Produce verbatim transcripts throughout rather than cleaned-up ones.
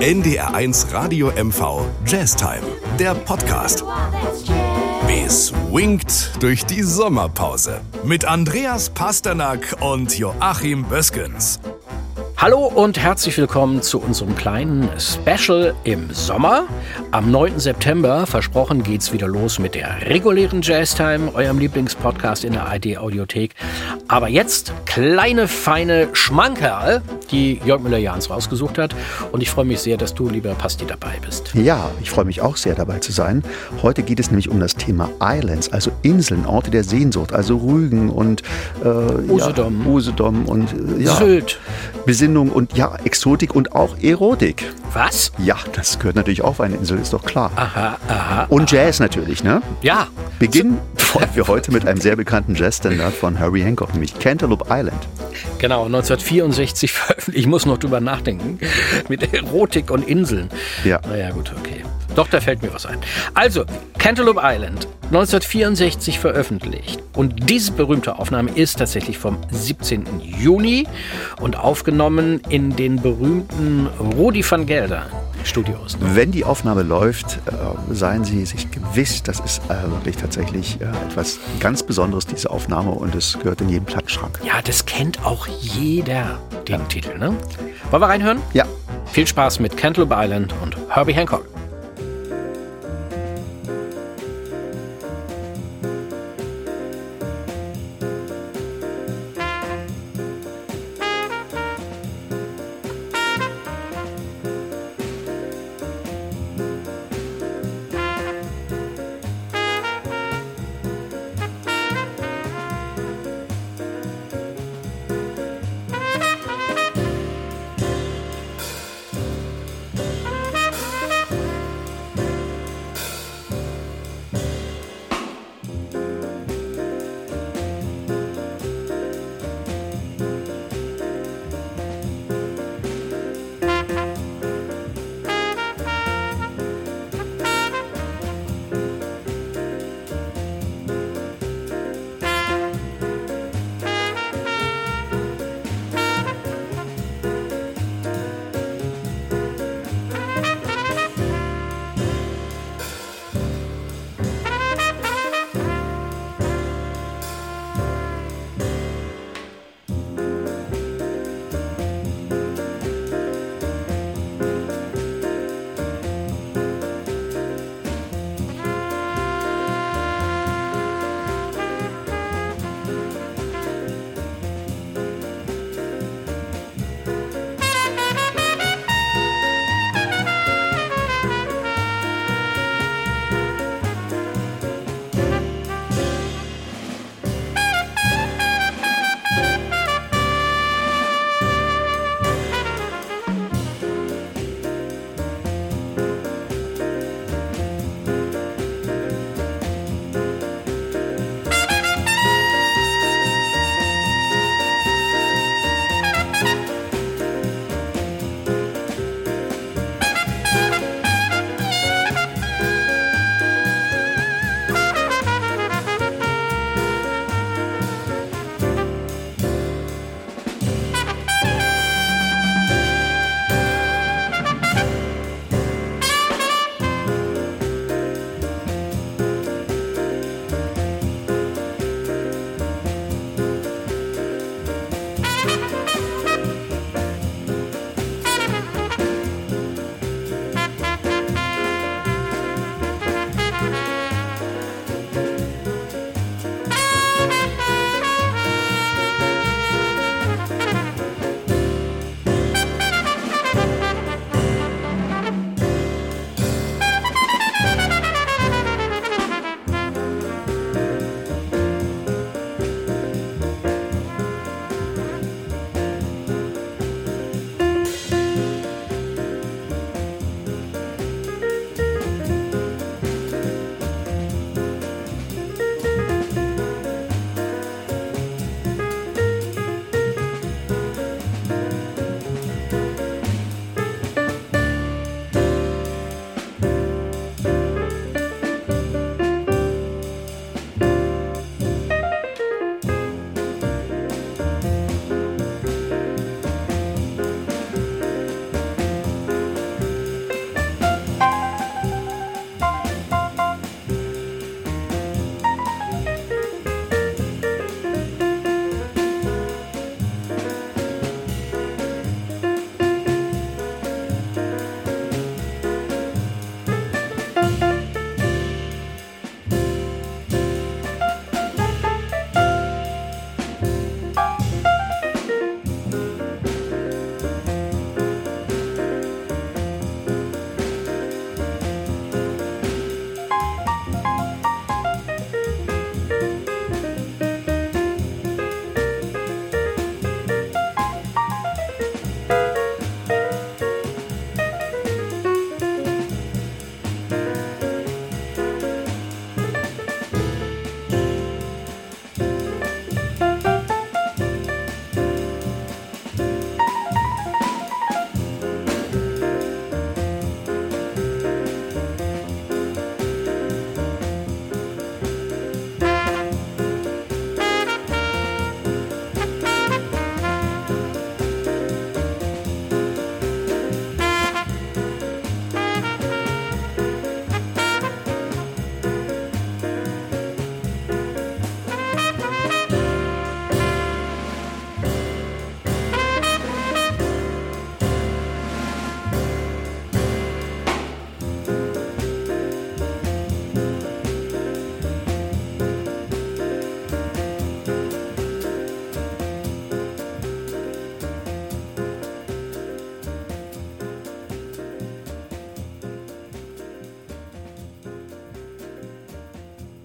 N D R eins Radio M V Jazztime, der Podcast. Es winkt durch die Sommerpause mit Andreas Pasternak und Joachim Böskens. Hallo und herzlich willkommen zu unserem kleinen Special im Sommer. Am neunten September, versprochen, geht's wieder los mit der regulären Jazztime, eurem Lieblingspodcast in der A R D-Audiothek. Aber jetzt kleine, feine Schmankerl, die Jörg Müller-Jahns rausgesucht hat. Und ich freue mich sehr, dass du, lieber Pasti, dabei bist. Ja, ich freue mich auch sehr, dabei zu sein. Heute geht es nämlich um das Thema Islands, also Inseln, Orte der Sehnsucht, also Rügen und äh, Usedom. Ja, Usedom und äh, ja, Sylt. Besinnung und ja, Exotik und auch Erotik. Was? Ja, das gehört natürlich auch auf eine Insel, ist doch klar. Aha, aha. Und Jazz natürlich, ne? Ja. Beginnen wollen wir heute mit einem sehr bekannten Jazzstandard von Herbie Hancock, nämlich Cantaloupe Island. Genau, neunzehnhundertvierundsechzig veröffentlicht. Ich muss noch drüber nachdenken. Mit Erotik und Inseln. Ja. Naja, gut, okay. Doch, da fällt mir was ein. Also, Cantaloupe Island, neunzehnhundertvierundsechzig veröffentlicht. Und diese berühmte Aufnahme ist tatsächlich vom siebzehnten Juni und aufgenommen in den berühmten Rudi van Gelder Studios. Wenn die Aufnahme läuft, äh, seien Sie sich gewiss, das ist äh, wirklich tatsächlich äh, etwas ganz Besonderes, diese Aufnahme, und es gehört in jeden Plattenschrank. Ja, das kennt auch jeder, den ja. Titel, ne? Wollen wir reinhören? Ja. Viel Spaß mit Cantaloupe Island und Herbie Hancock.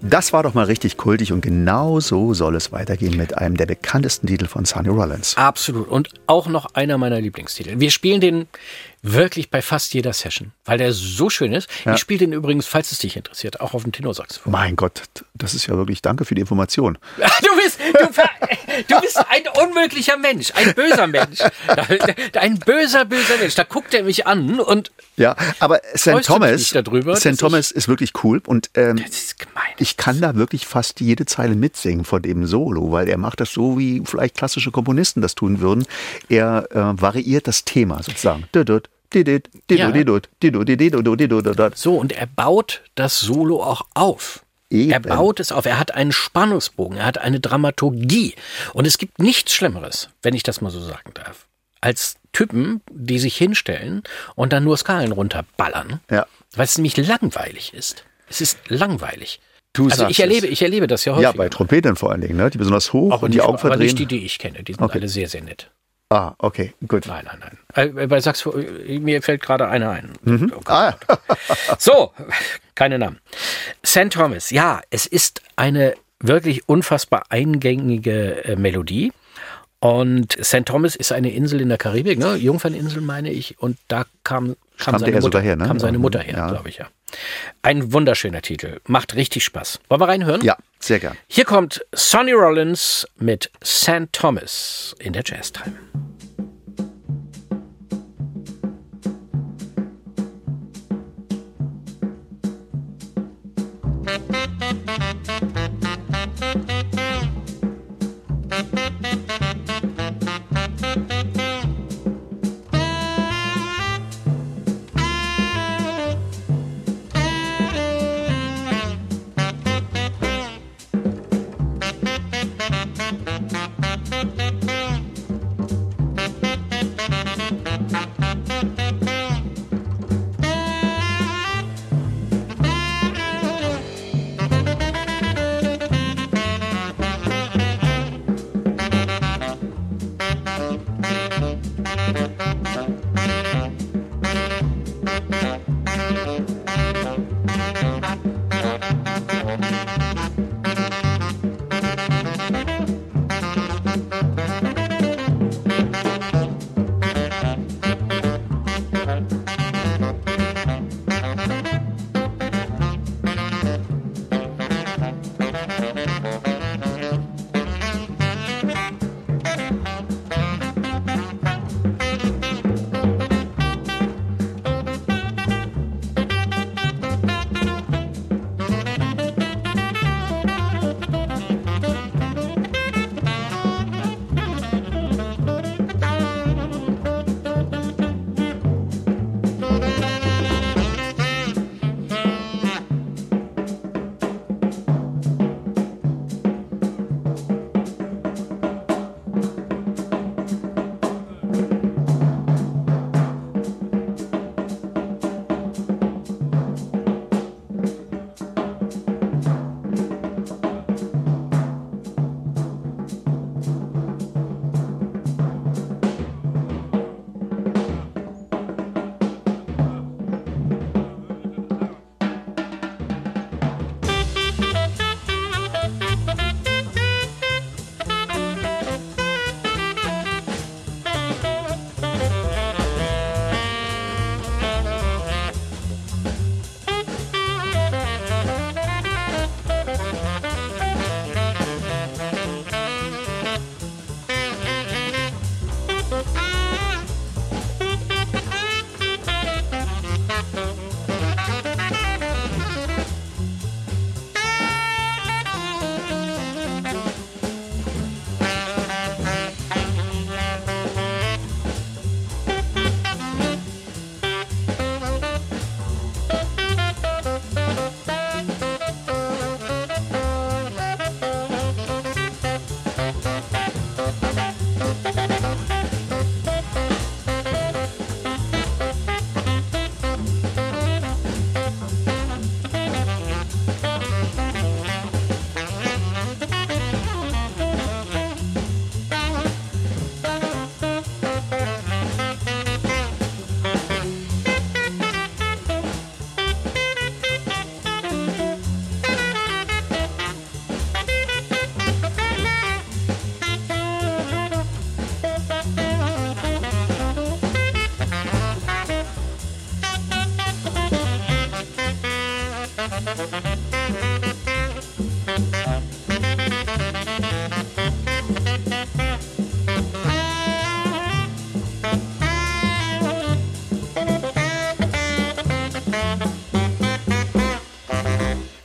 Das war doch mal richtig kultig und genau so soll es weitergehen mit einem der bekanntesten Titel von Sonny Rollins. Absolut. Und auch noch einer meiner Lieblingstitel. Wir spielen den wirklich bei fast jeder Session, weil der so schön ist. Ja. Ich spiele den übrigens, falls es dich interessiert, auch auf dem Tenorsaxophon. Mein Gott, das ist ja wirklich, danke für die Information. Du bist, du, du bist ein unmöglicher Mensch, ein böser Mensch. Ein böser, böser Mensch. Da guckt er mich an und ja, aber Sankt Thomas, darüber, Sankt Thomas ist wirklich cool und ähm, das ist gemein. Ich kann da wirklich fast jede Zeile mitsingen von dem Solo, weil er macht das so, wie vielleicht klassische Komponisten das tun würden. Er äh, variiert das Thema sozusagen. Ja. So, und er baut das Solo auch auf. Eben. Er baut es auf. Er hat einen Spannungsbogen, er hat eine Dramaturgie. Und es gibt nichts Schlimmeres, wenn ich das mal so sagen darf, als Typen, die sich hinstellen und dann nur Skalen runterballern, ja. weil es nämlich langweilig ist. Es ist langweilig. Du also ich erlebe, ich erlebe das ja häufig. Ja, bei Trompetern vor allen Dingen, ne? Die besonders hoch auch und die Augen verdrehen. Aber nicht die, die ich kenne. Die sind okay. alle sehr, sehr nett. Ah, okay, gut. Nein, nein, nein. Bei Saxo, mir fällt gerade einer ein. Mhm. Oh ah. So, keine Namen. Sankt Thomas, ja, es ist eine wirklich unfassbar eingängige äh, Melodie. Und Sankt Thomas ist eine Insel in der Karibik, ne? Jungferninsel meine ich. Und da kam, kam, kam seine, Mutter, her, ne? kam seine Mutter her, ja. glaube ich, ja. Ein wunderschöner Titel. Macht richtig Spaß. Wollen wir reinhören? Ja, sehr gern. Hier kommt Sonny Rollins mit Sankt Thomas in der Jazz Time.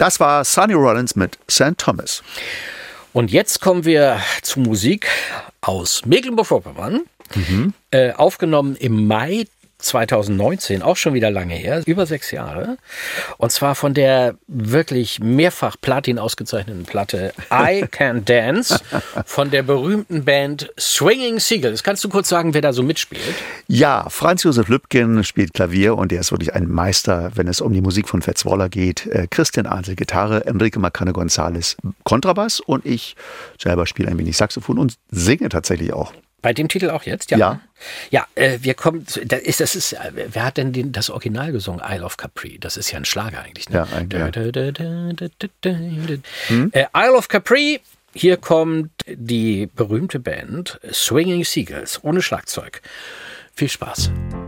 Das war Sonny Rollins mit Sankt Thomas. Und jetzt kommen wir zu Musik aus Mecklenburg-Vorpommern, mhm. äh, aufgenommen im Mai zweitausendneunzehn, auch schon wieder lange her, über sechs Jahre. Und zwar von der wirklich mehrfach Platin ausgezeichneten Platte I Can Dance von der berühmten Band Swinging Seagulls. Kannst du kurz sagen, wer da so mitspielt? Ja, Franz Josef Lübken spielt Klavier und er ist wirklich ein Meister, wenn es um die Musik von Fats Waller geht. Äh, Christian Ahnsel Gitarre, Enrique Marcano-González Kontrabass und ich selber spiele ein wenig Saxophon und singe tatsächlich auch. Bei dem Titel auch jetzt? Ja. Ja, ja äh, wir kommen, das ist, das ist, wer hat denn den, das Original gesungen? Isle of Capri. Das ist ja ein Schlager eigentlich. Ne? Ja, eigentlich. Ja. Hm? Äh, Isle of Capri, hier kommt die berühmte Band Swinging Seagulls ohne Schlagzeug. Viel Spaß.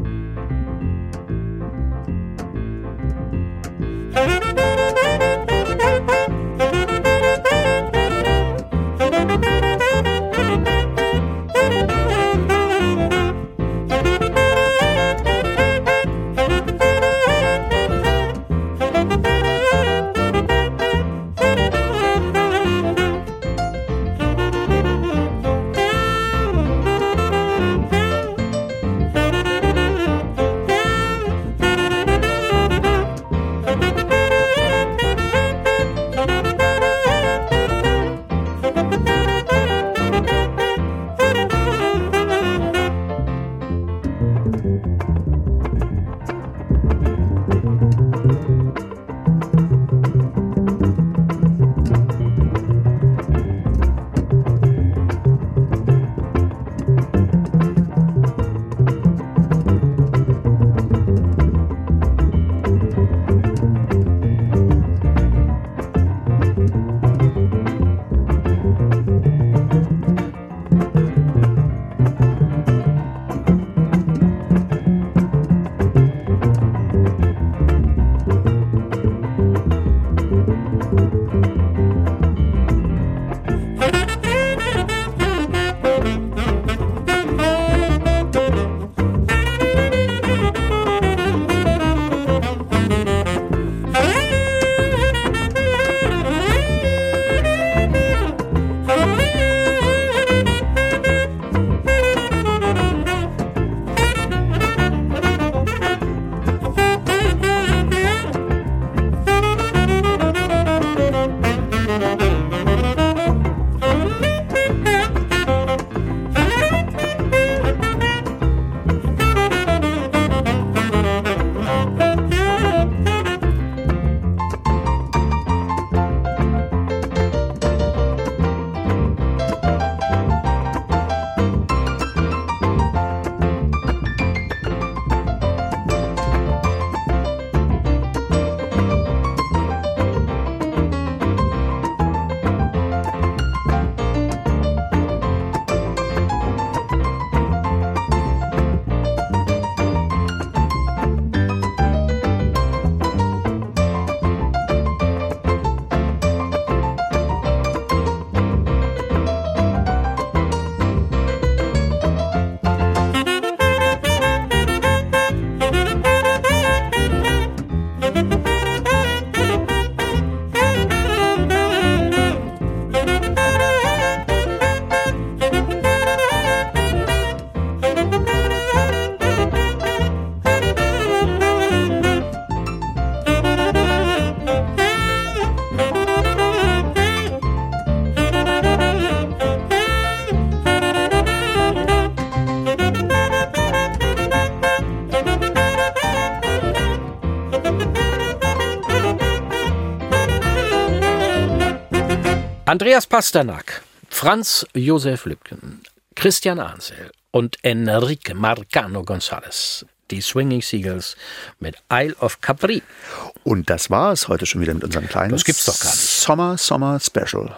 Andreas Pasternak, Franz Josef Lübken, Christian Ahnsel und Enrique Marcano-González. Die Swinging Seagulls mit Isle of Capri. Und das war es heute schon wieder mit unserem kleinen das gibt's doch gar nicht. Sommer, Sommer Special.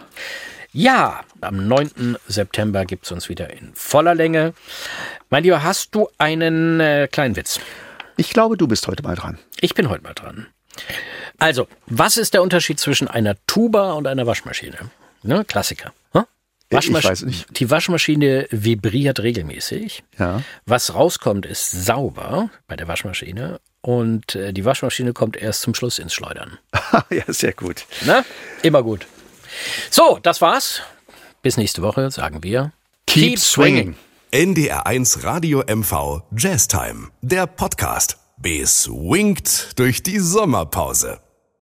Ja, am neunten September gibt es uns wieder in voller Länge. Mein Lieber, hast du einen äh, kleinen Witz? Ich glaube, du bist heute mal dran. Ich bin heute mal dran. Also, was ist der Unterschied zwischen einer Tuba und einer Waschmaschine? Ne, Klassiker. Hm? Waschmasch- ich weiß nicht. Die Waschmaschine vibriert regelmäßig. Ja. Was rauskommt, ist sauber bei der Waschmaschine. Und äh, die Waschmaschine kommt erst zum Schluss ins Schleudern. Ja, sehr gut. Na? Immer gut. So, das war's. Bis nächste Woche, sagen wir. Keep, Keep swinging. N D R eins Radio M V Jazz Time, der Podcast. Beswingt durch die Sommerpause.